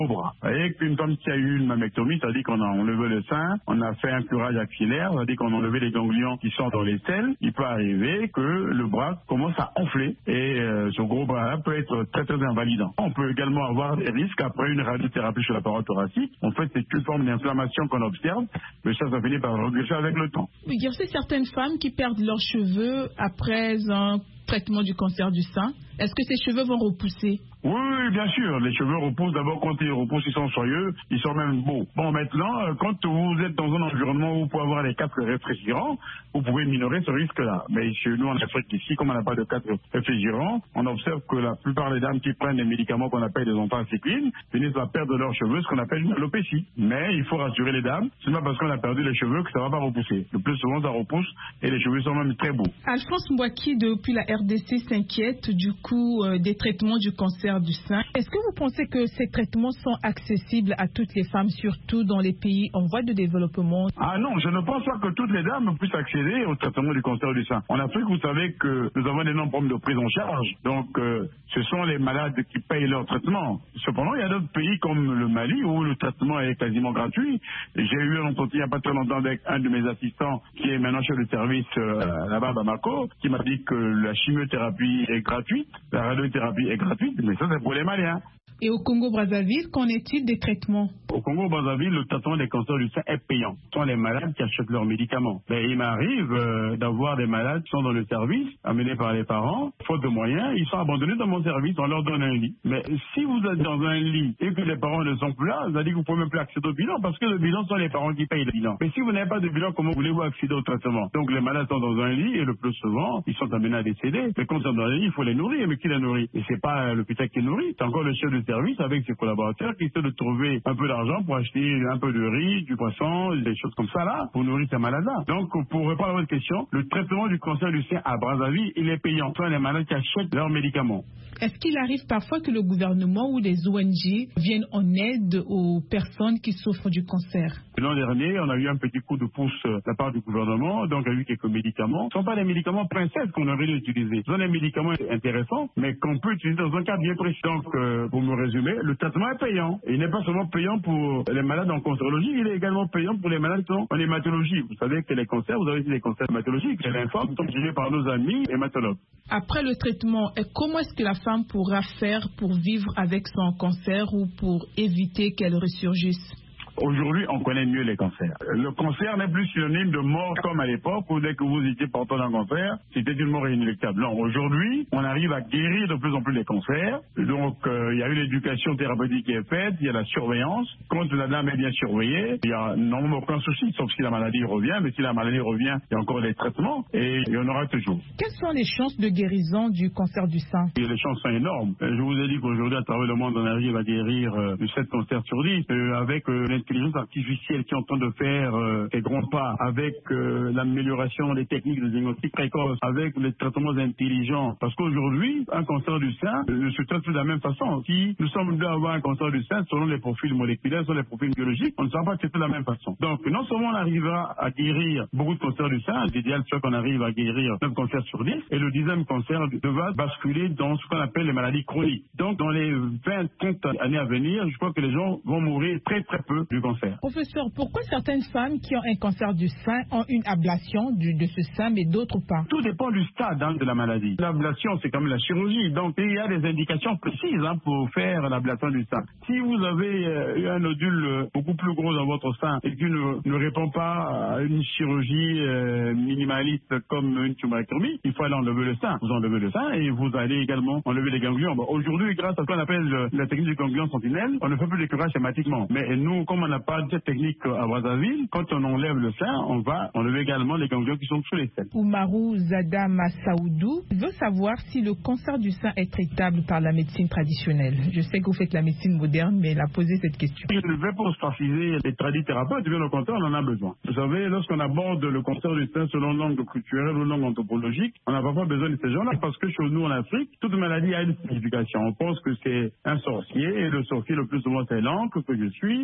au bras. Vous voyez qu'une femme qui a eu une mammectomie, ça dit qu'on a enlevé le sein, on a fait un curage axillaire, ça dit qu'on a enlevé les ganglions qui sont dans les selles. Il peut arriver que le bras commence à enfler et ce gros bras-là peut être très très invalidant. On peut également avoir des risques après une radiothérapie sur la paroi thoracique. En fait, c'est une forme d'inflammation qu'on observe, mais ça finit par regresser avec le temps. Il y a aussi certaines femmes qui perdent leurs cheveux après un traitement du cancer du sein. Est-ce que ces cheveux vont repousser? Oui, bien sûr. Les cheveux repoussent. D'abord, quand ils repoussent, ils sont soyeux, ils sont même beaux. Bon, maintenant, quand vous êtes dans un environnement où vous pouvez avoir des casques réfrigérants, vous pouvez minorer ce risque-là. Mais chez nous, en Afrique, ici, comme on n'a pas de casques réfrigérants, on observe que la plupart des dames qui prennent des médicaments qu'on appelle des anthracyclines finissent par perdre leurs cheveux, ce qu'on appelle une alopécie. Mais il faut rassurer les dames, c'est pas parce qu'on a perdu les cheveux que ça va pas repousser. Le plus souvent, ça repousse et les cheveux sont même très beaux. Alphonse Mbouaki, depuis la RDC, s'inquiète du coût des traitements du cancer du sein. Est-ce que vous pensez que ces traitements sont accessibles à toutes les femmes, surtout dans les pays en voie de développement? Ah non, je ne pense pas que toutes les dames puissent accéder au traitement du cancer du sein. En Afrique, vous savez que nous avons d'énormes problèmes de prise en charge. Donc, ce sont les malades qui payent leur traitement. Cependant, il y a d'autres pays comme le Mali où le traitement est quasiment gratuit. J'ai eu un entretien il n'y a pas très longtemps avec un de mes assistants qui est maintenant chef de service là-bas à Bamako, qui m'a dit que la chimiothérapie est gratuite, la radiothérapie est gratuite, mais ça c'est pour les Maliens. Et au Congo-Brazzaville, qu'en est-il des traitements? Au Congo-Brazzaville, le traitement des cancers du sein est payant. Ce sont les malades qui achètent leurs médicaments. Mais il m'arrive d'avoir des malades qui sont dans le service, amenés par les parents, faute de moyens, ils sont abandonnés dans mon service, on leur donne un lit. Mais si vous êtes dans un lit et que les parents ne sont plus là, ça veut dire que vous ne pouvez même plus accéder au bilan, parce que le bilan, ce sont les parents qui payent le bilan. Mais si vous n'avez pas de bilan, comment voulez-vous accéder au traitement? Donc les malades sont dans un lit et le plus souvent, ils sont amenés à décéder. Mais quand ils sont dans un lit, il faut les nourrir. Mais qui les nourrit? Et c'est pas l'hôpital qui nourrit, c'est encore le chef de service avec ses collaborateurs qui essaient de trouver un peu d'argent pour acheter un peu de riz, du poisson, des choses comme ça là, pour nourrir ces malades-là. Donc, pour répondre à votre question, le traitement du cancer du sein à Brazzaville, il est payant. Ce sont les malades qui achètent leurs médicaments. Est-ce qu'il arrive parfois que le gouvernement ou les ONG viennent en aide aux personnes qui souffrent du cancer? L'an dernier, on a eu un petit coup de pouce de la part du gouvernement, donc il y a eu quelques médicaments. Ce ne sont pas des médicaments princesses qu'on aurait dû utiliser. Ce sont des médicaments intéressants, mais qu'on peut utiliser dans un cas bien précis. Donc, pour me résumer, le traitement est payant. Et il n'est pas seulement payant pour les malades en cancérologie, il est également payant pour les malades qui sont en hématologie. Vous savez que les cancers, vous avez aussi des cancers hématologiques. Les lymphomes sont gérés par nos amis hématologues. Après le traitement, comment est-ce que la femme pourra faire pour vivre avec son cancer ou pour éviter qu'elle ressurgisse? Aujourd'hui, on connaît mieux les cancers. Le cancer n'est plus synonyme de mort comme à l'époque où dès que vous étiez porteur d'un cancer, c'était une mort inéluctable. Non, aujourd'hui, on arrive à guérir de plus en plus les cancers. Donc, il y a eu l'éducation thérapeutique qui est faite, il y a la surveillance. Quand la dame est bien surveillée, il n'y a normalement aucun souci, sauf si la maladie revient. Mais si la maladie revient, il y a encore des traitements et il y en aura toujours. Quelles sont les chances de guérison du cancer du sein? Et les chances sont énormes. Je vous ai dit qu'aujourd'hui, à travers le monde, on arrive à guérir de 7 cancers sur 10 avec l'intelligence artificielle qui est en train de faire des grands pas, avec l'amélioration des techniques de diagnostic précoce, avec les traitements intelligents. Parce qu'aujourd'hui, un cancer du sein ne se traite plus de la même façon. Si nous sommes deux à avoir un cancer du sein, selon les profils moléculaires, selon les profils biologiques, on ne sera pas traité de la même façon. Donc, non seulement on arrivera à guérir beaucoup de cancers du sein, l'idéal c'est qu'on arrive à guérir 9 cancers sur 10, et le 10e cancer va basculer dans ce qu'on appelle les maladies chroniques. Donc, dans les 20-30 années à venir, je crois que les gens vont mourir très très peu du cancer. Professeur, pourquoi certaines femmes qui ont un cancer du sein ont une ablation de ce sein, mais d'autres pas? Tout dépend du stade de la maladie. L'ablation, c'est comme la chirurgie. Donc, il y a des indications précises pour faire l'ablation du sein. Si vous avez eu un nodule beaucoup plus gros dans votre sein et qui ne répond pas à une chirurgie minimaliste comme une tumorectomie, il faut aller enlever le sein. Vous enlevez le sein et vous allez également enlever les ganglions. Bon, aujourd'hui, grâce à ce qu'on appelle la technique du ganglion sentinelle, on ne fait plus de curage schématiquement. Mais nous, comme on n'a pas cette technique à Brazzaville, quand on enlève le sein, on va enlever également les ganglions qui sont sous les selles. Oumarou Zada Massaoudou veut savoir si le cancer du sein est traitable par la médecine traditionnelle. Je sais que vous faites la médecine moderne, mais elle a posé cette question. Je ne vais pas ostraciser les tradithérapeutes, bien au contraire, on en a besoin. Vous savez, lorsqu'on aborde le cancer du sein selon l'angle culturel ou l'angle anthropologique, on n'a pas besoin de ces gens-là parce que chez nous en Afrique, toute maladie a une signification. On pense que c'est un sorcier et le sorcier le plus souvent c'est l'oncle que je suis, c'est le papa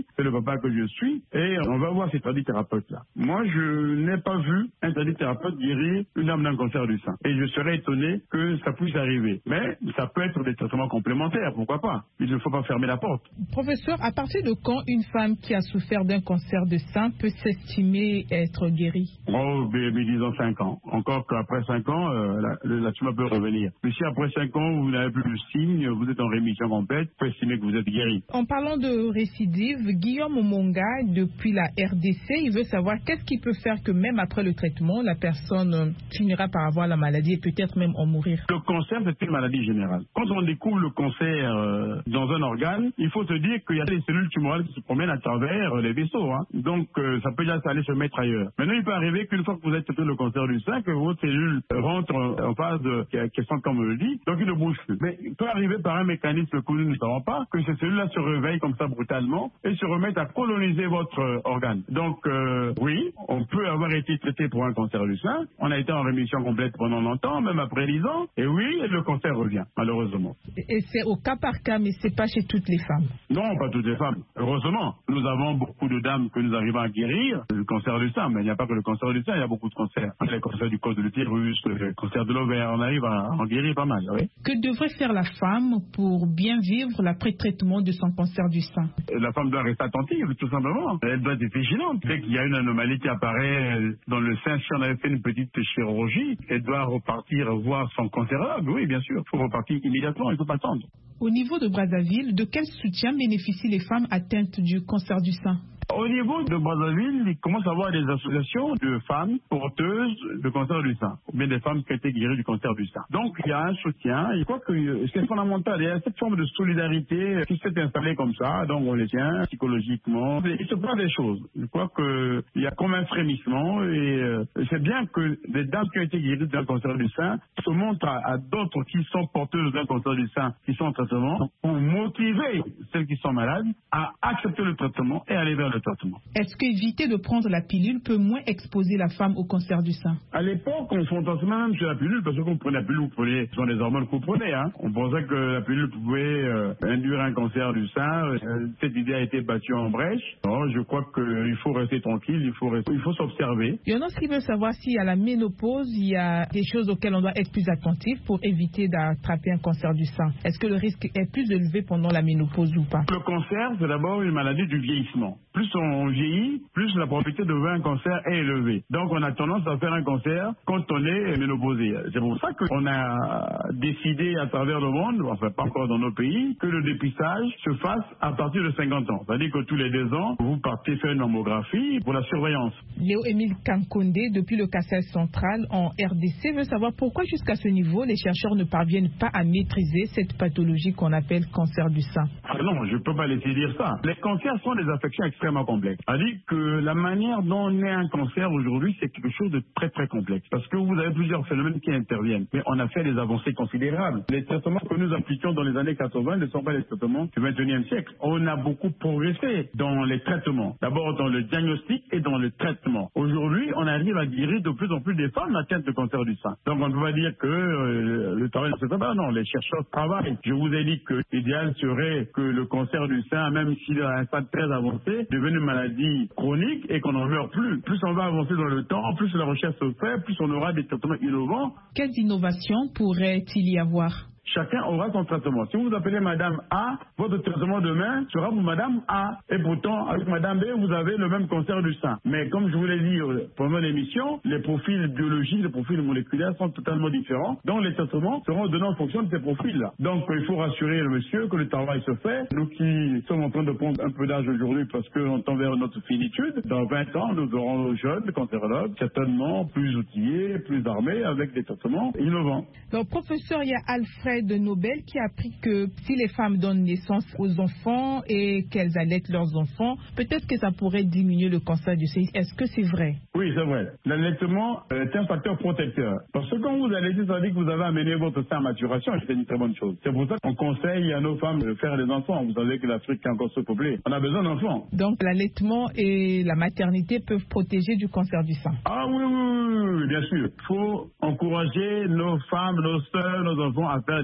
papa que je suis, et on va voir ces tradithérapeutes-là. Moi, je n'ai pas vu un tradithérapeute guérir une dame d'un cancer du sein. Et je serais étonné que ça puisse arriver. Mais ça peut être des traitements complémentaires, pourquoi pas. Il ne faut pas fermer la porte. Professeur, à partir de quand une femme qui a souffert d'un cancer de sein peut s'estimer être guérie? Oh, mais disons 5 ans. Encore qu'après 5 ans, la tumeur peut revenir. Mais si après 5 ans, vous n'avez plus de signe, vous êtes en rémission complète, vous pouvez estimer que vous êtes guéri. En parlant de récidive, Guillaume Omonga, depuis la RDC, il veut savoir qu'est-ce qui peut faire que même après le traitement, la personne finira par avoir la maladie et peut-être même en mourir. Le cancer, c'est une maladie générale. Quand on découvre le cancer dans un organe, il faut se dire qu'il y a des cellules tumorales qui se promènent à travers les vaisseaux. Donc, ça peut déjà aller se mettre ailleurs. Maintenant, il peut arriver qu'une fois que vous êtes traité le cancer du sein, que vos cellules rentrent en phase qui sont comme on le dit, donc il ne bouge plus. Mais il peut arriver par un mécanisme que nous ne savons pas, que ces cellules-là se réveillent comme ça brutalement et se remettent à coloniser votre organe. Donc, oui, on peut avoir été traité pour un cancer du sein. On a été en rémission complète pendant longtemps, même après 10 ans. Et oui, le cancer revient, malheureusement. Et c'est au cas par cas, mais c'est pas chez toutes les femmes. Non, pas toutes les femmes. Heureusement, nous avons beaucoup de dames que nous arrivons à guérir le cancer du sein. Mais il n'y a pas que le cancer du sein, il y a beaucoup de cancers. Les cancers du col de l'utérus, le cancer de l'ovaire, on arrive à en guérir pas mal. Oui. Que devrait faire la femme pour bien vivre l'après-traitement de son cancer du sein? La femme doit rester attentive, tout simplement. Elle doit être vigilante. Dès qu'il y a une anomalie qui apparaît dans le sein, si on avait fait une petite chirurgie, elle doit repartir voir son cancérologue. Oui, bien sûr. Il faut repartir immédiatement, il ne faut pas attendre. Au niveau de Brazzaville, de quel soutien bénéficient les femmes atteintes du cancer du sein? Au niveau de Brazzaville, il commence à avoir des associations de femmes porteuses de cancer du sein, ou bien des femmes qui ont été guéries du cancer du sein. Donc il y a un soutien, je crois que c'est fondamental, il y a cette forme de solidarité qui s'est installée comme ça, donc on les tient psychologiquement. Il se passe des choses. Je crois qu'il y a comme un frémissement et c'est bien que des dames qui ont été guéries d'un cancer du sein se montrent à d'autres qui sont porteuses d'un cancer du sein, qui sont en traitement, pour motiver celles qui sont malades à accepter le traitement et aller vers le traitement. Est-ce qu'éviter de prendre la pilule peut moins exposer la femme au cancer du sein? À l'époque, on fantasmait même sur la pilule parce qu'on prenait la pilule, ce sont des hormones qu'on prenait. On pensait que la pilule pouvait induire un cancer du sein. Cette idée a été battue en brèche. Alors, je crois qu'il faut rester tranquille, il faut s'observer. Il y en a qui veulent savoir si à la ménopause, il y a des choses auxquelles on doit être plus attentif pour éviter d'attraper un cancer du sein. Est-ce que le risque est plus élevé pendant la ménopause ou pas? Le cancer, c'est d'abord une maladie du vieillissement. Plus on vieillit, plus la probabilité de faire un cancer est élevée. Donc on a tendance à faire un cancer quand on est ménopausé. C'est pour ça qu'on a décidé à travers le monde, enfin pas encore dans nos pays, que le dépistage se fasse à partir de 50 ans. C'est-à-dire que tous les 2 ans, vous partez faire une mammographie pour la surveillance. Léo-Émile Kankonde, depuis le Kassai central en RDC, veut savoir pourquoi jusqu'à ce niveau, les chercheurs ne parviennent pas à maîtriser cette pathologie qu'on appelle cancer du sein. Ah non, je ne peux pas laisser dire ça. Les cancers sont des affections extrêmement complexes. C'est-à-dire que la manière dont on est un cancer aujourd'hui, c'est quelque chose de très très complexe. Parce que vous avez plusieurs phénomènes qui interviennent. Mais on a fait des avancées considérables. Les traitements que nous appliquions dans les années 80 ne sont pas les traitements du 21e siècle. On a beaucoup progressé dans les traitements. D'abord dans le diagnostic et dans le traitement. Aujourd'hui, on arrive à guérir de plus en plus des femmes atteintes de cancer du sein. Donc on ne peut pas dire que le travail ne se fait pas. Non, les chercheurs travaillent. Je vous ai dit que l'idéal serait que le cancer du sein, même s'il est à un stade très avancé, devienne une maladie chronique et qu'on n'en meurt plus. Plus on va avancer dans le temps, plus la recherche se fait, plus on aura des traitements innovants. Quelles innovations pourrait-il y avoir? Chacun aura son traitement. Si vous appelez Madame A, votre traitement demain sera pour Madame A. Et pourtant, avec Madame B, vous avez le même cancer du sein. Mais comme je vous l'ai dit pendant l'émission, les profils biologiques, les profils moléculaires sont totalement différents. Donc les traitements seront donnés en fonction de ces profils-là. Donc il faut rassurer le monsieur que le travail se fait. Nous qui sommes en train de prendre un peu d'âge aujourd'hui parce qu'on tend vers notre finitude, dans 20 ans, nous aurons jeunes cancérologues, certainement plus outillés, plus armés, avec des traitements innovants. Donc professeur, il y a Alfred de Nobel qui a appris que si les femmes donnent naissance aux enfants et qu'elles allaitent leurs enfants, peut-être que ça pourrait diminuer le cancer du sein. Est-ce que c'est vrai? Oui, c'est vrai. L'allaitement est un facteur protecteur. Parce que quand vous allaitez, ça veut dire que vous avez amené votre sein à maturation et c'est une très bonne chose. C'est pour ça qu'on conseille à nos femmes de faire des enfants. Vous savez que l'Afrique est encore sous-peuplée. On a besoin d'enfants. Donc l'allaitement et la maternité peuvent protéger du cancer du sein. Ah oui, bien sûr. Il faut encourager nos femmes, nos sœurs, nos enfants à faire des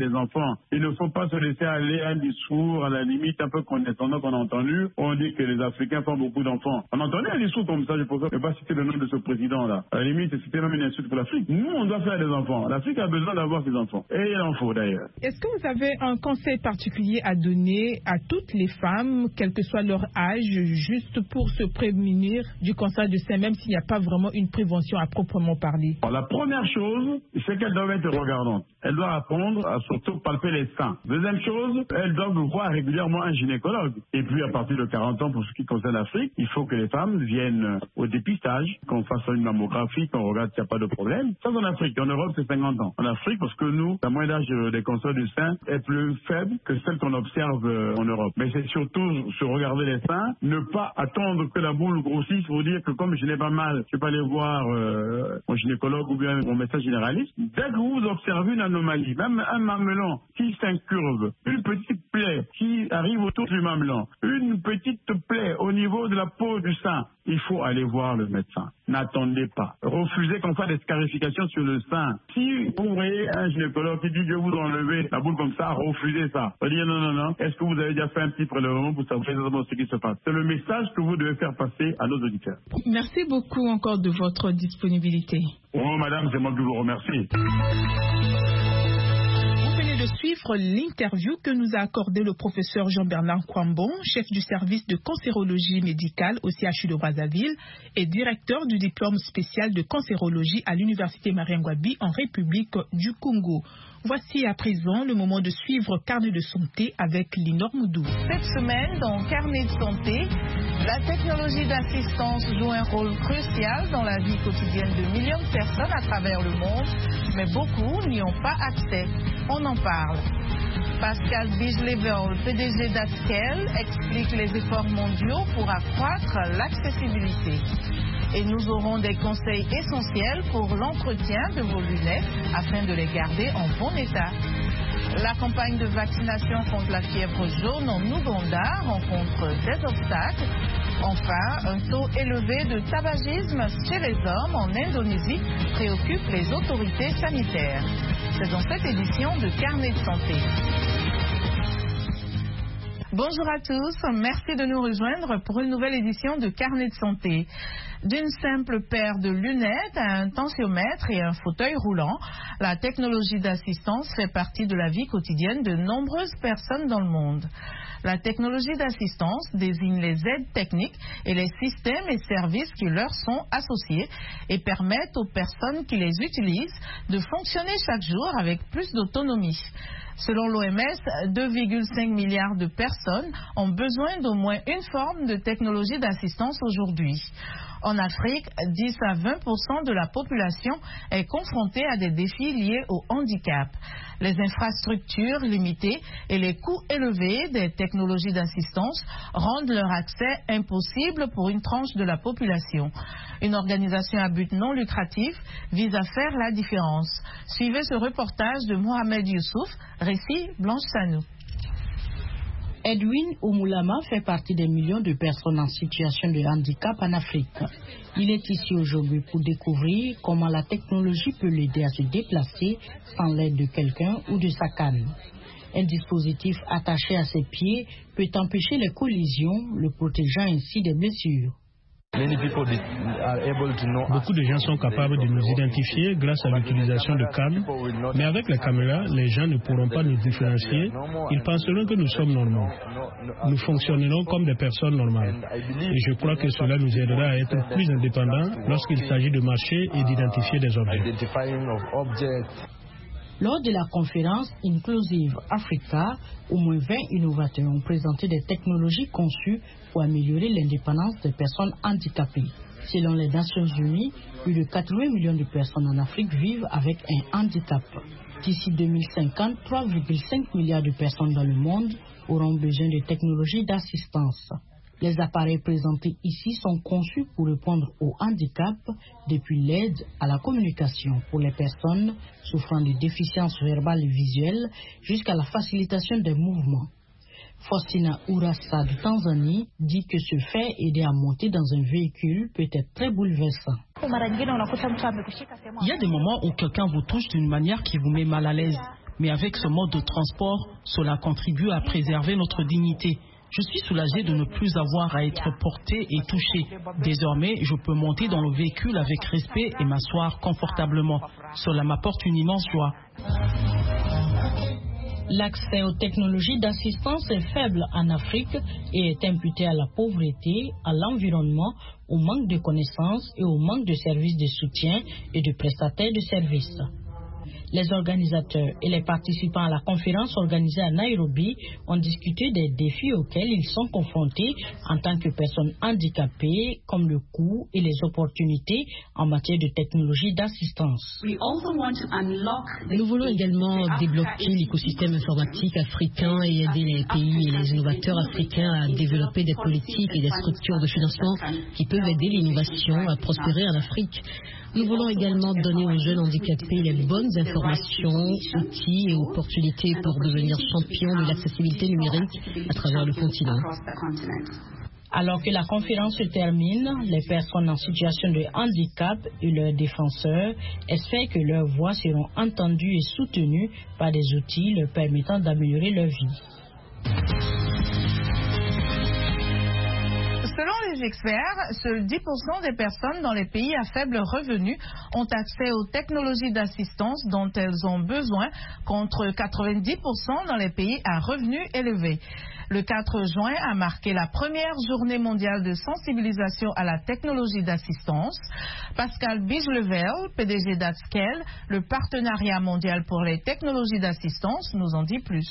des enfants. Il ne faut pas se laisser aller à un discours, à la limite, un peu condescendant qu'on a entendu. On dit que les Africains font beaucoup d'enfants. On entendait un discours comme ça, je préfère ne pas citer le nom de ce président-là. À la limite, c'était même une insulte pour l'Afrique. Nous, on doit faire des enfants. L'Afrique a besoin d'avoir ses enfants. Et il en faut d'ailleurs. Est-ce que vous avez un conseil particulier à donner à toutes les femmes, quel que soit leur âge, juste pour se prémunir du cancer du sein, même s'il n'y a pas vraiment une prévention à proprement parler? Alors, la première chose, c'est qu'elles doivent être regardantes. Elles doivent apprendre à surtout palper les seins. Deuxième chose, elles doivent voir régulièrement un gynécologue. Et puis, à partir de 40 ans, pour ce qui concerne l'Afrique, il faut que les femmes viennent au dépistage, qu'on fasse une mammographie, qu'on regarde s'il n'y a pas de problème. Ça, c'est en Afrique. En Europe, c'est 50 ans. En Afrique, parce que nous, la moyenne d'âge des cancers du sein est plus faible que celle qu'on observe en Europe. Mais c'est surtout se regarder les seins, ne pas attendre que la boule grossisse pour dire que comme je n'ai pas mal, je vais pas aller voir mon gynécologue ou bien mon médecin généraliste. Dès que vous observez une anomalie, même un mamelon qui s'incurve, une petite plaie qui arrive autour du mamelon, une petite plaie au niveau de la peau du sein, il faut aller voir le médecin. N'attendez pas. Refusez qu'on fasse des scarifications sur le sein. Si vous voyez un gynécologue qui dit je vais vous enlever la boule comme ça, refusez ça. On va dire non. Est-ce que vous avez déjà fait un petit prélèvement pour savoir exactement ce qui se passe? C'est le message que vous devez faire passer à nos auditeurs. Merci beaucoup encore de votre disponibilité. Oh madame, c'est moi qui vous remercie. De suivre l'interview que nous a accordé le professeur Jean-Bernard Kwambon, chef du service de cancérologie médicale au CHU de Brazzaville et directeur du diplôme spécial de cancérologie à l'université Mariangouabi en République du Congo. Voici à présent le moment de suivre Carnet de santé avec Linor Moudou. Cette semaine, dans Carnet de santé, la technologie d'assistance joue un rôle crucial dans la vie quotidienne de millions de personnes à travers le monde, mais beaucoup n'y ont pas accès. On en parle. Pascal Bijlevel, PDG d'Askel, explique les efforts mondiaux pour accroître l'accessibilité. Et nous aurons des conseils essentiels pour l'entretien de vos lunettes afin de les garder en bon état. La campagne de vaccination contre la fièvre jaune en Ouganda rencontre des obstacles. Enfin, un taux élevé de tabagisme chez les hommes en Indonésie préoccupe les autorités sanitaires. C'est dans cette édition de Carnet de santé. Bonjour à tous, merci de nous rejoindre pour une nouvelle édition de Carnet de santé. D'une simple paire de lunettes à un tensiomètre et un fauteuil roulant, la technologie d'assistance fait partie de la vie quotidienne de nombreuses personnes dans le monde. La technologie d'assistance désigne les aides techniques et les systèmes et services qui leur sont associés et permettent aux personnes qui les utilisent de fonctionner chaque jour avec plus d'autonomie. Selon l'OMS, 2,5 milliards de personnes ont besoin d'au moins une forme de technologie d'assistance aujourd'hui. En Afrique, 10 à 20% de la population est confrontée à des défis liés au handicap. Les infrastructures limitées et les coûts élevés des technologies d'assistance rendent leur accès impossible pour une tranche de la population. Une organisation à but non lucratif vise à faire la différence. Suivez ce reportage de Mohamed Youssouf, récit Blanche Sanou. Edwin Oumoulama fait partie des millions de personnes en situation de handicap en Afrique. Il est ici aujourd'hui pour découvrir comment la technologie peut l'aider à se déplacer sans l'aide de quelqu'un ou de sa canne. Un dispositif attaché à ses pieds peut empêcher les collisions, le protégeant ainsi des blessures. Beaucoup de gens sont capables de nous identifier grâce à l'utilisation de cannes, mais avec la caméra, les gens ne pourront pas nous différencier. Ils penseront que nous sommes normaux. Nous fonctionnerons comme des personnes normales. Et je crois que cela nous aidera à être plus indépendants lorsqu'il s'agit de marcher et d'identifier des objets. Lors de la conférence Inclusive Africa, au moins 20 innovateurs ont présenté des technologies conçues pour améliorer l'indépendance des personnes handicapées. Selon les Nations Unies, plus de 80 millions de personnes en Afrique vivent avec un handicap. D'ici 2050, 3,5 milliards de personnes dans le monde auront besoin de technologies d'assistance. Les appareils présentés ici sont conçus pour répondre au handicap, depuis l'aide à la communication pour les personnes souffrant de déficiences verbales et visuelles jusqu'à la facilitation des mouvements. Faustina Urassa de Tanzanie dit que se faire aider à monter dans un véhicule peut être très bouleversant. Il y a des moments où quelqu'un vous touche d'une manière qui vous met mal à l'aise. Mais avec ce mode de transport, cela contribue à préserver notre dignité. Je suis soulagé de ne plus avoir à être porté et touché. Désormais, je peux monter dans le véhicule avec respect et m'asseoir confortablement. Cela m'apporte une immense joie. L'accès aux technologies d'assistance est faible en Afrique et est imputé à la pauvreté, à l'environnement, au manque de connaissances et au manque de services de soutien et de prestataires de services. Les organisateurs et les participants à la conférence organisée à Nairobi ont discuté des défis auxquels ils sont confrontés en tant que personnes handicapées, comme le coût et les opportunités en matière de technologie d'assistance. Nous voulons également débloquer l'écosystème informatique africain et aider les pays et les innovateurs africains à développer des politiques et des structures de financement qui peuvent aider l'innovation à prospérer en Afrique. Nous voulons également donner aux jeunes handicapés les bonnes informations, outils et opportunités pour devenir champions de l'accessibilité numérique à travers le continent. Alors que la conférence se termine, les personnes en situation de handicap et leurs défenseurs espèrent que leurs voix seront entendues et soutenues par des outils leur permettant d'améliorer leur vie. Selon les experts, seuls 10% des personnes dans les pays à faible revenu ont accès aux technologies d'assistance dont elles ont besoin, contre 90% dans les pays à revenus élevés. Le 4 juin a marqué la première journée mondiale de sensibilisation à la technologie d'assistance. Pascal Bijlevel, PDG d'Atscale, le partenariat mondial pour les technologies d'assistance, nous en dit plus.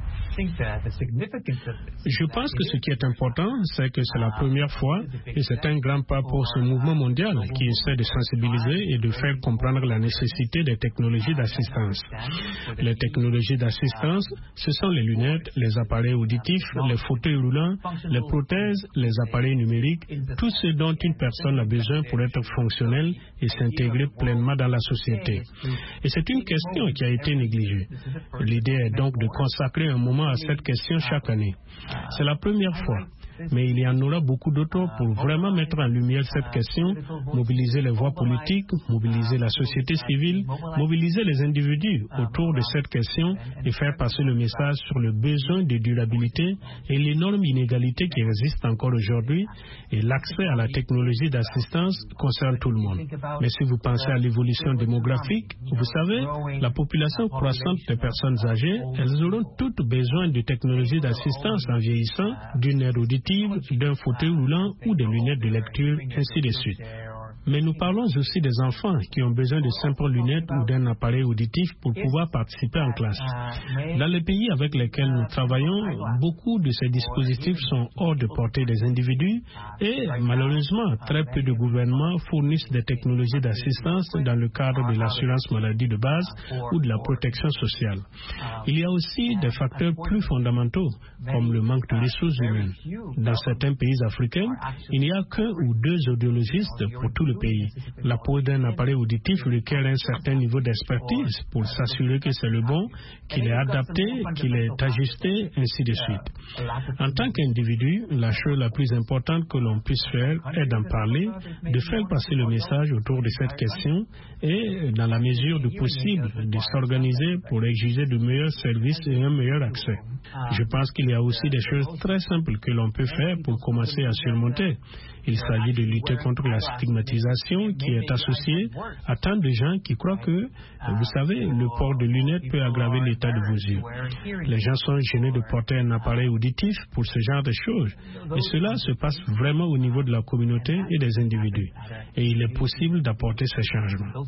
Je pense que ce qui est important, c'est que c'est la première fois et c'est un grand pas pour ce mouvement mondial qui essaie de sensibiliser et de faire comprendre la nécessité des technologies d'assistance. Les technologies d'assistance, ce sont les lunettes, les appareils auditifs, les fauteuils roulants, les prothèses, les appareils numériques, tout ce dont une personne a besoin pour être fonctionnelle et s'intégrer pleinement dans la société. Et c'est une question qui a été négligée. L'idée est donc de consacrer un moment à cette question chaque année. C'est la première fois. Mais il y en aura beaucoup d'autres pour vraiment mettre en lumière cette question, mobiliser les voix politiques, mobiliser la société civile, mobiliser les individus autour de cette question et faire passer le message sur le besoin de durabilité et l'énorme inégalité qui existe encore aujourd'hui. Et l'accès à la technologie d'assistance concerne tout le monde. Mais si vous pensez à l'évolution démographique, vous savez, la population croissante des personnes âgées, elles auront toutes besoin de technologies d'assistance en vieillissant, d'une aide auditive, d'un fauteuil roulant ou des lunettes de lecture, ainsi de suite. Mais nous parlons aussi des enfants qui ont besoin de simples lunettes ou d'un appareil auditif pour pouvoir participer en classe. Dans les pays avec lesquels nous travaillons, beaucoup de ces dispositifs sont hors de portée des individus et malheureusement, très peu de gouvernements fournissent des technologies d'assistance dans le cadre de l'assurance maladie de base ou de la protection sociale. Il y a aussi des facteurs plus fondamentaux, comme le manque de ressources humaines. Dans certains pays africains, il n'y a qu'un ou deux audiologistes pour tout le pays. La pose d'un appareil auditif requiert un certain niveau d'expertise pour s'assurer que c'est le bon, qu'il est adapté, qu'il est ajusté, ainsi de suite. En tant qu'individu, la chose la plus importante que l'on puisse faire est d'en parler, de faire passer le message autour de cette question et, dans la mesure du possible, de s'organiser pour exiger de meilleurs services et un meilleur accès. Je pense qu'il y a aussi des choses très simples que l'on peut faire pour commencer à surmonter. Il s'agit de lutter contre la stigmatisation qui est associée à tant de gens qui croient que, vous savez, le port de lunettes peut aggraver l'état de vos yeux. Les gens sont gênés de porter un appareil auditif pour ce genre de choses. Et cela se passe vraiment au niveau de la communauté et des individus. Et il est possible d'apporter ces changements.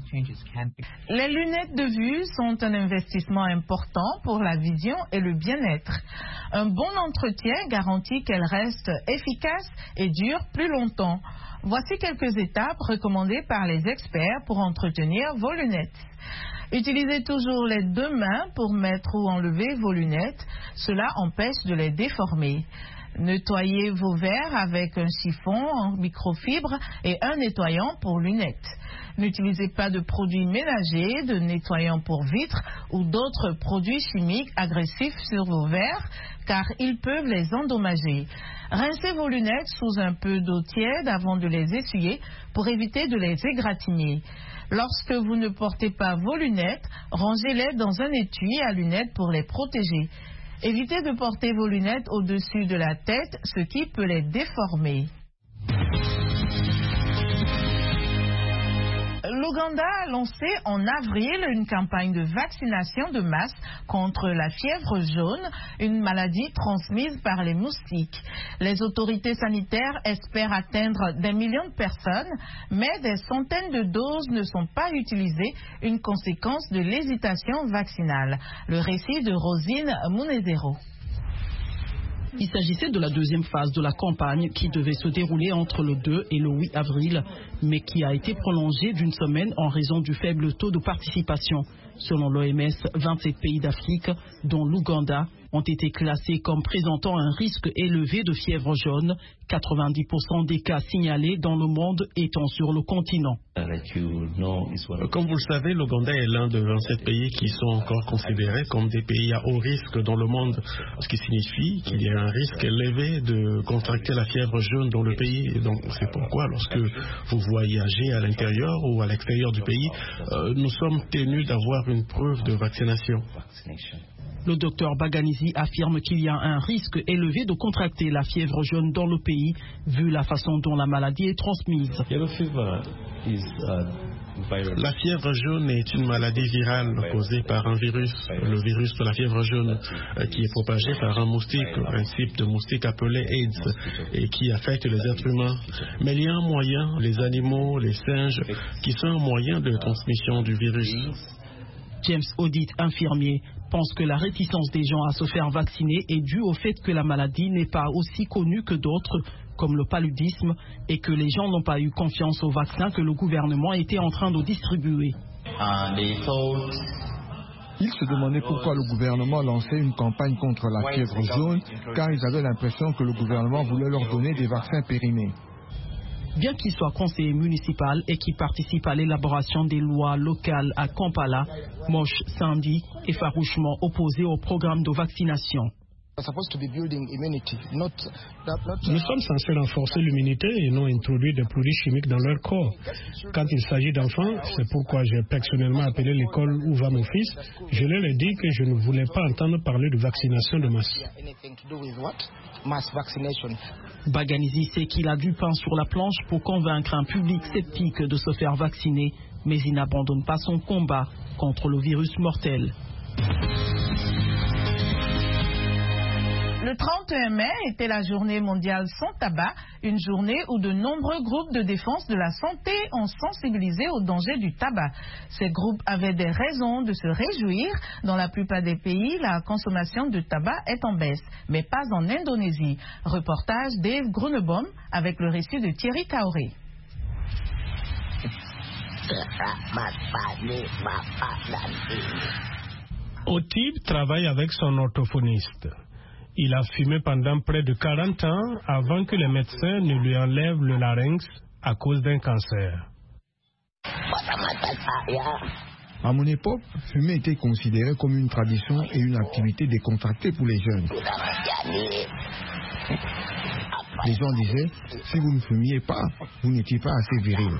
Les lunettes de vue sont un investissement important pour la vision et le bien-être. Un bon entretien garantit qu'elles restent efficaces et durent plus longtemps. Voici quelques étapes recommandées par les experts pour entretenir vos lunettes. Utilisez toujours les deux mains pour mettre ou enlever vos lunettes. Cela empêche de les déformer. Nettoyez vos verres avec un chiffon en microfibre et un nettoyant pour lunettes. N'utilisez pas de produits ménagers, de nettoyants pour vitres ou d'autres produits chimiques agressifs sur vos verres car ils peuvent les endommager. Rincez vos lunettes sous un peu d'eau tiède avant de les essuyer pour éviter de les égratigner. Lorsque vous ne portez pas vos lunettes, rangez-les dans un étui à lunettes pour les protéger. Évitez de porter vos lunettes au-dessus de la tête, ce qui peut les déformer. L'Ouganda a lancé en avril une campagne de vaccination de masse contre la fièvre jaune, une maladie transmise par les moustiques. Les autorités sanitaires espèrent atteindre des millions de personnes, mais des centaines de doses ne sont pas utilisées, une conséquence de l'hésitation vaccinale. Le récit de Rosine Munezero. Il s'agissait de la deuxième phase de la campagne qui devait se dérouler entre le 2 et le 8 avril, mais qui a été prolongée d'une semaine en raison du faible taux de participation. Selon l'OMS, 27 pays d'Afrique, dont l'Ouganda, ont été classés comme présentant un risque élevé de fièvre jaune, 90% des cas signalés dans le monde étant sur le continent. Comme vous le savez, l'Ouganda est l'un de 27 pays qui sont encore considérés comme des pays à haut risque dans le monde, ce qui signifie qu'il y a un risque élevé de contracter la fièvre jaune dans le pays. Donc c'est pourquoi lorsque vous voyagez à l'intérieur ou à l'extérieur du pays, nous sommes tenus d'avoir une preuve de vaccination. Le docteur Baganizi affirme qu'il y a un risque élevé de contracter la fièvre jaune dans le pays, vu la façon dont la maladie est transmise. La fièvre jaune est une maladie virale causée par un virus, le virus de la fièvre jaune, qui est propagé par un moustique, un type de moustique appelé AIDS, et qui affecte les êtres humains. Mais il y a un moyen, les animaux, les singes, qui sont un moyen de transmission du virus. James Audit, infirmier, pense que la réticence des gens à se faire vacciner est due au fait que la maladie n'est pas aussi connue que d'autres, comme le paludisme, et que les gens n'ont pas eu confiance au vaccin que le gouvernement était en train de distribuer. Ils se demandaient pourquoi le gouvernement lançait une campagne contre la fièvre jaune, car ils avaient l'impression que le gouvernement voulait leur donner des vaccins périmés. Bien qu'il soit conseiller municipal et qu'il participe à l'élaboration des lois locales à Kampala, Mosh Sandi est farouchement opposé au programme de vaccination. Nous sommes censés renforcer l'immunité et non introduire des produits chimiques dans leur corps. Quand il s'agit d'enfants, c'est pourquoi j'ai personnellement appelé l'école où va mon fils. Je leur ai dit que je ne voulais pas entendre parler de vaccination de masse. Baganizi sait qu'il a du pain sur la planche pour convaincre un public sceptique de se faire vacciner, mais il n'abandonne pas son combat contre le virus mortel. Le 31 mai était la journée mondiale sans tabac, une journée où de nombreux groupes de défense de la santé ont sensibilisé au danger du tabac. Ces groupes avaient des raisons de se réjouir. Dans la plupart des pays, la consommation de tabac est en baisse, mais pas en Indonésie. Reportage Dave Grunebaum avec le récit de Thierry Kaoré. Otib travaille avec son orthophoniste. Il a fumé pendant près de 40 ans avant que les médecins ne lui enlèvent le larynx à cause d'un cancer. À mon époque, fumer était considéré comme une tradition et une activité décontractée pour les jeunes. Les gens disaient, si vous ne fumiez pas, vous n'étiez pas assez viril.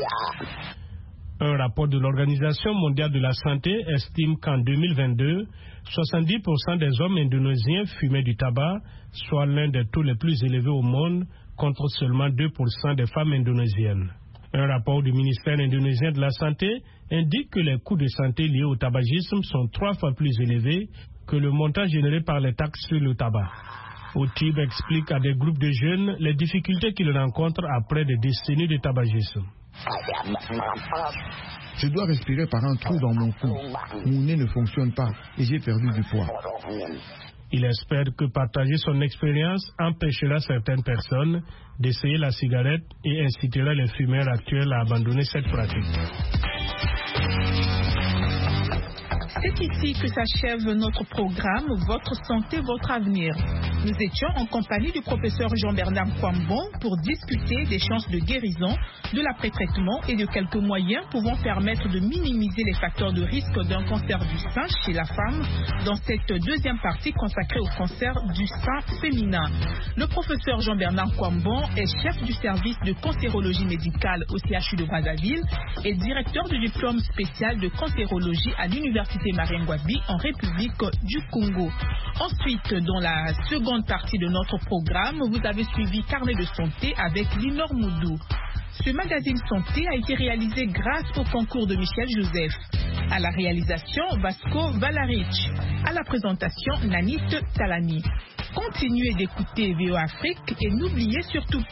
Un rapport de l'Organisation mondiale de la santé estime qu'en 2022, 70% des hommes indonésiens fumaient du tabac, soit l'un des taux les plus élevés au monde, contre seulement 2% des femmes indonésiennes. Un rapport du ministère indonésien de la Santé indique que les coûts de santé liés au tabagisme sont 3 fois plus élevés que le montant généré par les taxes sur le tabac. Otib explique à des groupes de jeunes les difficultés qu'ils rencontrent après des décennies de tabagisme. Je dois respirer par un trou dans mon cou. Mon nez ne fonctionne pas et j'ai perdu du poids. Il espère que partager son expérience empêchera certaines personnes d'essayer la cigarette et incitera les fumeurs actuels à abandonner cette pratique. C'est ici que s'achève notre programme Votre santé, votre avenir. Nous étions en compagnie du professeur Jean-Bernard Kwambon pour discuter des chances de guérison, de l'après-traitement et de quelques moyens pouvant permettre de minimiser les facteurs de risque d'un cancer du sein chez la femme dans cette deuxième partie consacrée au cancer du sein féminin. Le professeur Jean-Bernard Kwambon est chef du service de cancérologie médicale au CHU de Brazzaville et directeur du diplôme spécial de cancérologie à l'université Marien-Ngouabi en République du Congo. Ensuite, dans la seconde partie de notre programme, vous avez suivi Carnet de santé avec Linor Moudou. Ce magazine santé a été réalisé grâce au concours de Michel Joseph. À la réalisation, Vasco Valarich. À la présentation, Nanit Talani. Continuez d'écouter VOA Afrique et n'oubliez surtout